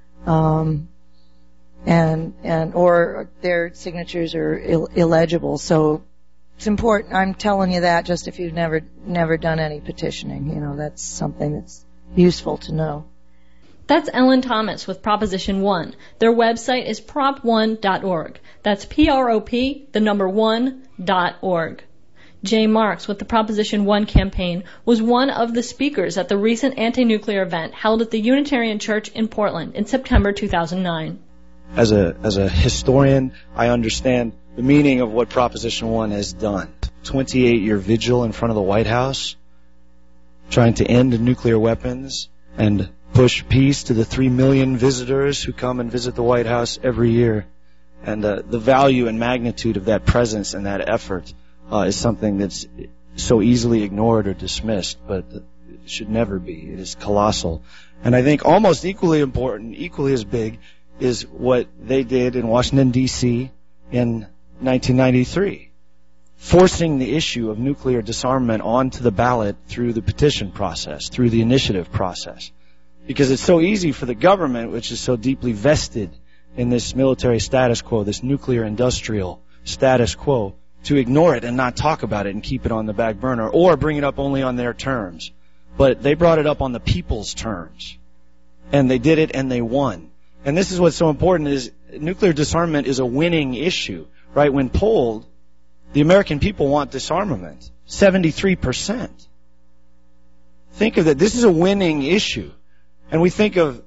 or their signatures are illegible. So it's important. I'm telling you that just if you've never done any petitioning. That's something that's useful to know. That's Ellen Thomas with Proposition 1. Their website is prop1.org. That's PROP1.org. Jay Marks with the Proposition 1 campaign was one of the speakers at the recent anti-nuclear event held at the Unitarian Church in Portland in September 2009. As a historian, I understand the meaning of what Proposition 1 has done. 28-year vigil in front of the White House, trying to end nuclear weapons and push peace to the 3 million visitors who come and visit the White House every year. And the value and magnitude of that presence and that effort is something that's so easily ignored or dismissed, but it should never be. It is colossal. And I think almost equally important, equally as big, is what they did in Washington, D.C. in 1993, forcing the issue of nuclear disarmament onto the ballot through the petition process, through the initiative process. Because it's so easy for the government, which is so deeply vested in this military status quo, this nuclear industrial status quo, to ignore it and not talk about it and keep it on the back burner or bring it up only on their terms. But they brought it up on the people's terms. And they did it and they won. And this is what's so important is nuclear disarmament is a winning issue, right? When polled, the American people want disarmament. 73%. Think of that. This is a winning issue. And we think of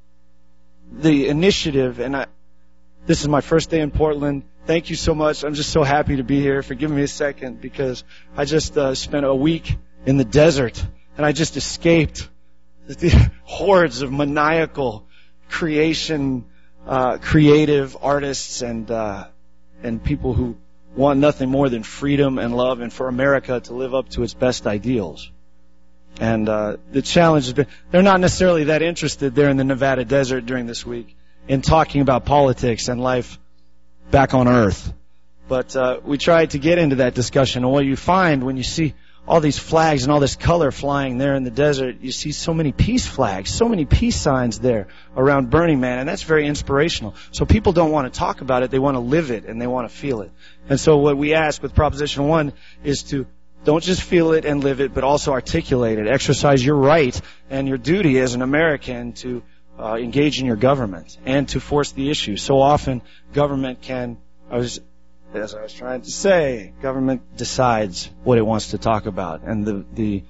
the initiative, and this is my first day in Portland. Thank you so much. I'm just so happy to be here. Forgive me a second because I just spent a week in the desert and I just escaped the hordes of maniacal creative artists and people who want nothing more than freedom and love and for America to live up to its best ideals. And the challenge has been, they're not necessarily that interested there in the Nevada desert during this week in talking about politics and life back on Earth. But we tried to get into that discussion. And what you find when you see all these flags and all this color flying there in the desert, you see so many peace flags, so many peace signs there around Burning Man, and that's very inspirational. So people don't want to talk about it, they want to live it and they want to feel it. And so what we ask with Proposition 1 is to don't just feel it and live it, but also articulate it. Exercise your right and your duty as an American to engage in your government and to force the issue. So often government can, as I was trying to say, government decides what it wants to talk about. And the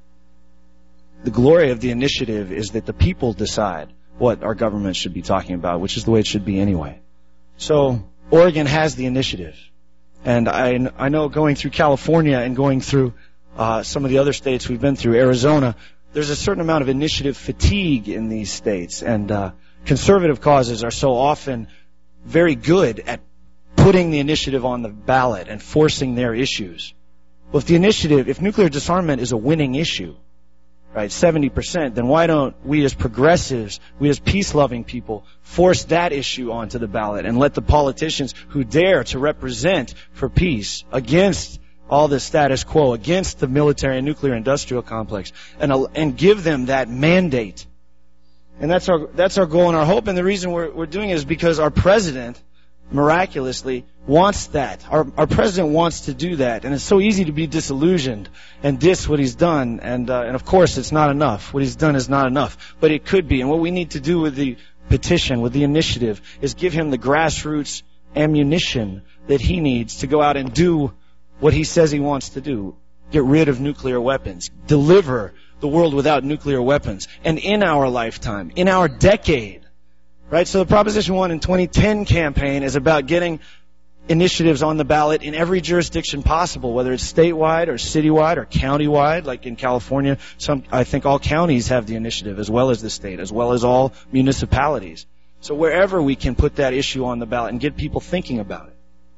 glory of the initiative is that the people decide what our government should be talking about, which is the way it should be anyway. So Oregon has the initiative. And I know going through California and going through some of the other states we've been through, Arizona, there's a certain amount of initiative fatigue in these states. And conservative causes are so often very good at putting the initiative on the ballot and forcing their issues. Well, if nuclear disarmament is a winning issue, right, 70%, then why don't we as progressives, we as peace-loving people, force that issue onto the ballot and let the politicians who dare to represent for peace against all the status quo, against the military and nuclear industrial complex, and give them that mandate. And that's our goal and our hope. And the reason we're doing it is because our president, miraculously, wants that. Our president wants to do that. And it's so easy to be disillusioned and diss what he's done. And of course, it's not enough. What he's done is not enough. But it could be. And what we need to do with the petition, with the initiative, is give him the grassroots ammunition that he needs to go out and do what he says he wants to do. Get rid of nuclear weapons. Deliver the world without nuclear weapons. And in our lifetime, in our decade, right? So the Proposition 1 in 2010 campaign is about getting initiatives on the ballot in every jurisdiction possible, whether it's statewide or citywide or countywide, like in California. I think all counties have the initiative as well as the state, as well as all municipalities. So wherever we can put that issue on the ballot and get people thinking about it.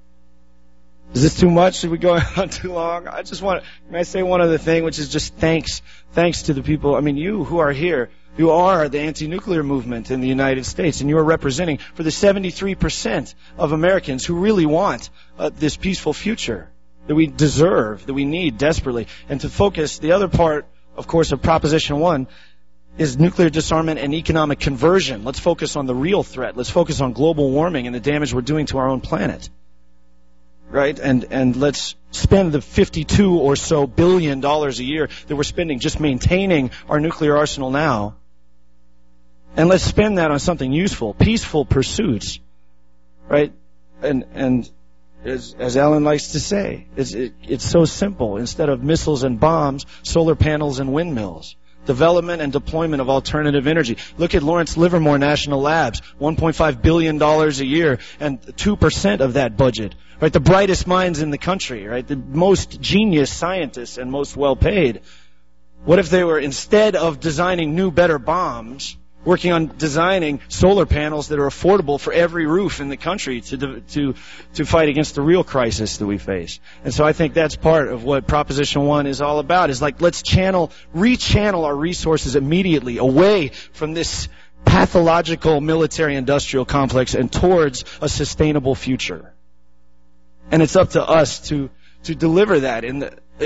Is this too much? Should we go on too long? May I say one other thing, which is just thanks to the people, you who are here. You are the anti-nuclear movement in the United States, and you are representing for the 73% of Americans who really want this peaceful future that we deserve, that we need desperately. And to focus, the other part, of course, of Proposition 1 is nuclear disarmament and economic conversion. Let's focus on the real threat. Let's focus on global warming and the damage we're doing to our own planet. Right? And let's spend the $52 or so billion a year that we're spending just maintaining our nuclear arsenal now. And let's spend that on something useful, peaceful pursuits, right? And As Ellen likes to say, it's so simple. Instead of missiles and bombs, solar panels and windmills. Development and deployment of alternative energy. Look at Lawrence Livermore National Labs, $1.5 billion a year, and 2% of that budget. Right, the brightest minds in the country, right, the most genius scientists and most well-paid. What if they were, instead of designing new, better bombs, working on designing solar panels that are affordable for every roof in the country to fight against the real crisis that we face? And so I think that's part of what Proposition 1 is all about, is like, let's rechannel our resources immediately away from this pathological military-industrial complex and towards a sustainable future. And it's up to us to deliver that. In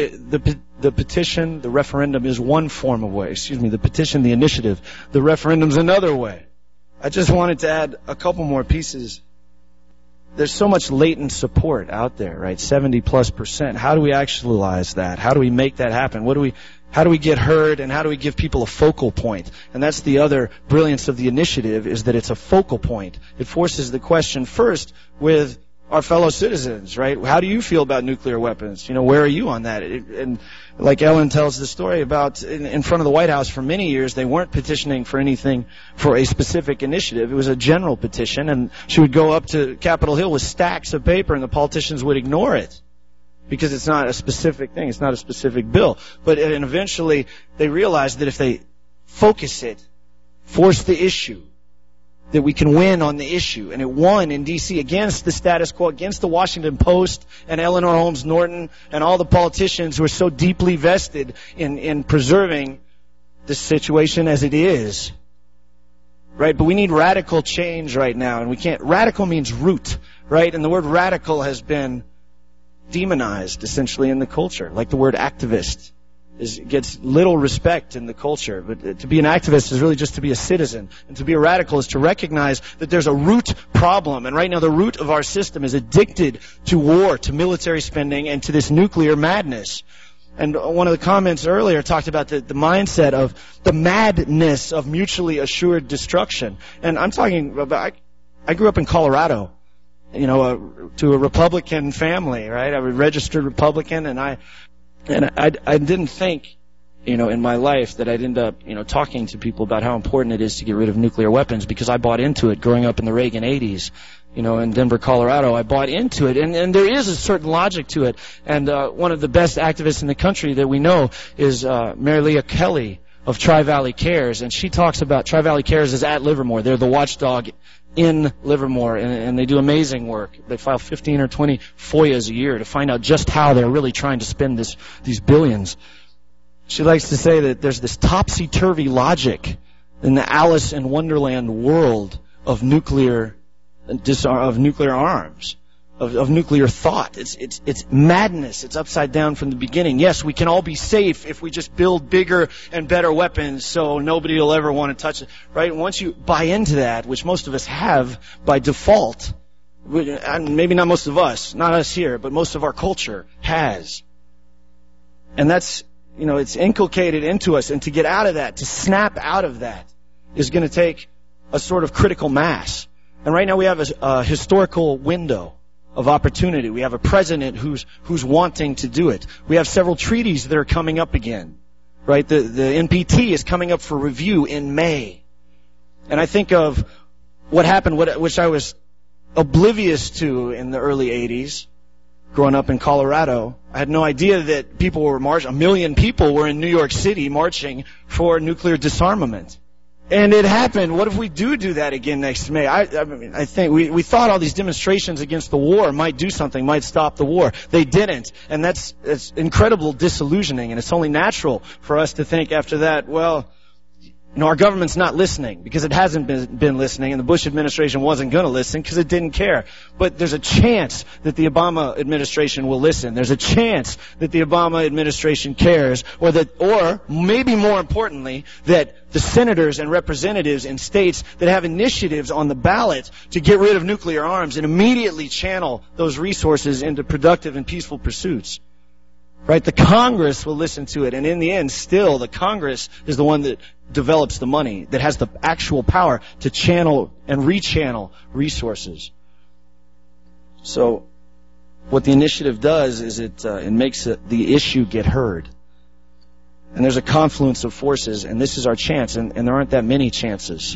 the petition, the referendum is one form of way. The petition, the initiative. The referendum's another way. I just wanted to add a couple more pieces. There's so much latent support out there, right? 70+%. How do we actualize that? How do we make that happen? How do we get heard, and how do we give people a focal point? And that's the other brilliance of the initiative, is that it's a focal point. It forces the question first with our fellow citizens, right? How do you feel about nuclear weapons? Where are you on that? And like Ellen tells the story about, in front of the White House for many years, they weren't petitioning for anything, for a specific initiative. It was a general petition, and she would go up to Capitol Hill with stacks of paper, and the politicians would ignore it because it's not a specific thing. It's not a specific bill. And eventually they realized that if they focus it, force the issue, that we can win on the issue. And it won in D.C. against the status quo, against the Washington Post and Eleanor Holmes Norton and all the politicians who are so deeply vested in preserving this situation as it is. Right? But we need radical change right now. And radical means root, right? And the word radical has been demonized essentially in the culture, like the word activist. Gets little respect in the culture. But to be an activist is really just to be a citizen. And to be a radical is to recognize that there's a root problem. And right now the root of our system is addicted to war, to military spending, and to this nuclear madness. And one of the comments earlier talked about the mindset of the madness of mutually assured destruction. And I'm talking about, I grew up in Colorado, to a Republican family, right? I was a registered Republican, and I didn't think, in my life that I'd end up, talking to people about how important it is to get rid of nuclear weapons, because I bought into it growing up in the Reagan 80s, in Denver, Colorado. I bought into it, and there is a certain logic to it. And one of the best activists in the country that we know is Mary Leah Kelly of Tri-Valley Cares, and she talks about Tri-Valley Cares is at Livermore. They're the watchdog in Livermore, and they do amazing work. They file 15 or 20 FOIAs a year to find out just how they're really trying to spend these billions. She likes to say that there's this topsy-turvy logic in the Alice in Wonderland world of nuclear arms, of nuclear thought. It's madness. It's upside down from the beginning. Yes, we can all be safe if we just build bigger and better weapons so nobody will ever want to touch it, right? And once you buy into that, which most of us have by default, and maybe not most of us, not us here, but most of our culture has. And that's, it's inculcated into us. And to get out of that, to snap out of that, is going to take a sort of critical mass. And right now we have a historical window of opportunity. We have a president who's wanting to do it. We have several treaties that are coming up again, right? The NPT is coming up for review in May. And I think of what happened, which I was oblivious to in the early 80s, growing up in Colorado. I had no idea that people were marching. 1 million people were in New York City marching for nuclear disarmament. And it happened. What if we do that again next May? I think we thought all these demonstrations against the war might do something, might stop the war. They didn't. And it's incredible disillusioning. And it's only natural for us to think after that, well, our government's not listening, because it hasn't been listening, and the Bush administration wasn't going to listen because it didn't care. But there's a chance that the Obama administration will listen. There's a chance that the Obama administration cares, or maybe more importantly, that the senators and representatives in states that have initiatives on the ballot to get rid of nuclear arms and immediately channel those resources into productive and peaceful pursuits. Right? The Congress will listen to it, and in the end, still, the Congress is the one that develops the money, that has the actual power to channel and rechannel resources. So, what the initiative does is it makes the issue get heard. And there's a confluence of forces, and this is our chance, and there aren't that many chances.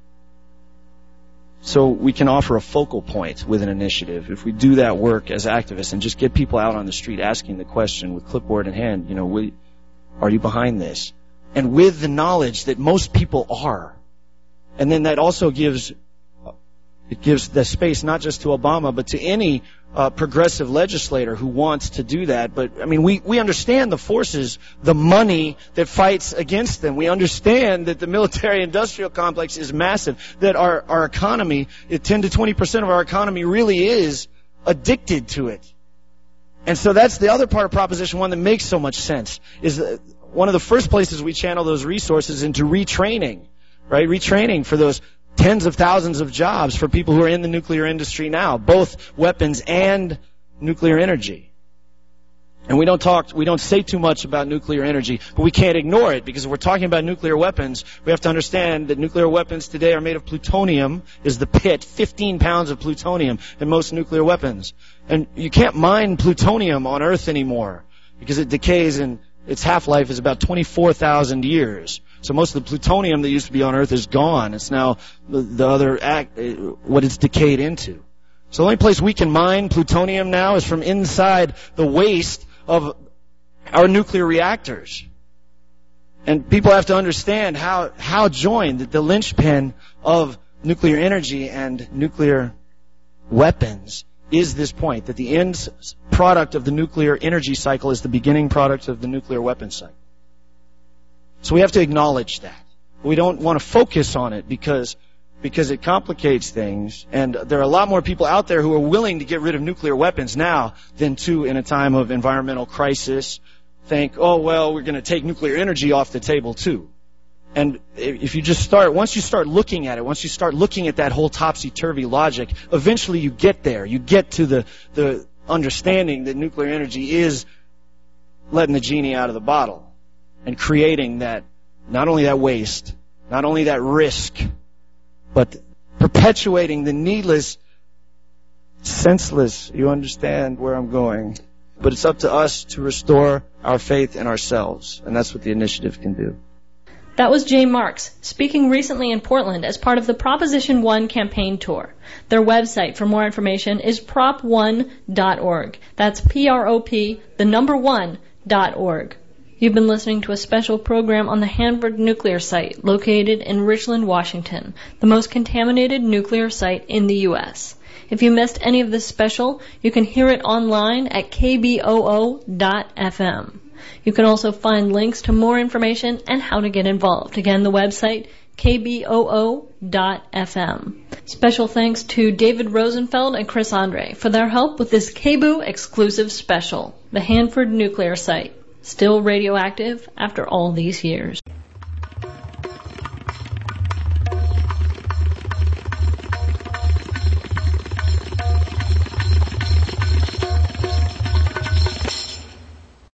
So we can offer a focal point with an initiative. If we do that work as activists and just get people out on the street asking the question with clipboard in hand, are you behind this? And with the knowledge that most people are. And then that also gives the space not just to Obama, but to any progressive legislator who wants to do that. But, we understand the forces, the money that fights against them. We understand that the military-industrial complex is massive, that our economy, 10 to 20% of our economy really is addicted to it. And so that's the other part of Proposition 1 that makes so much sense, is one of the first places we channel those resources into retraining, right? Retraining for those tens of thousands of jobs for people who are in the nuclear industry now, both weapons and nuclear energy. And we don't say too much about nuclear energy, but we can't ignore it, because if we're talking about nuclear weapons, we have to understand that nuclear weapons today are made of plutonium, is the pit, 15 pounds of plutonium in most nuclear weapons. And you can't mine plutonium on Earth anymore, because it decays and its half-life is about 24,000 years. So most of the plutonium that used to be on Earth is gone. It's now what it's decayed into. So the only place we can mine plutonium now is from inside the waste of our nuclear reactors. And people have to understand how joined the linchpin of nuclear energy and nuclear weapons is this point, that the end product of the nuclear energy cycle is the beginning product of the nuclear weapons cycle. So we have to acknowledge that. We don't want to focus on it because it complicates things, and there are a lot more people out there who are willing to get rid of nuclear weapons now than to in a time of environmental crisis think, we're going to take nuclear energy off the table too. And if you just once you start looking at it, once you start looking at that whole topsy-turvy logic, eventually you get there. You get to the understanding that nuclear energy is letting the genie out of the bottle and creating that, not only that waste, not only that risk, but perpetuating the needless, senseless, you understand where I'm going. But it's up to us to restore our faith in ourselves, and that's what the initiative can do. That was Jay Marks, speaking recently in Portland as part of the Proposition 1 campaign tour. Their website for more information is prop1.org. That's prop1.org. You've been listening to a special program on the Hanford nuclear site located in Richland, Washington, the most contaminated nuclear site in the U.S. If you missed any of this special, you can hear it online at kboo.fm. You can also find links to more information and how to get involved. Again, the website, kboo.fm. Special thanks to David Rosenfeld and Chris Andre for their help with this KBOO exclusive special, the Hanford nuclear site. Still radioactive after all these years.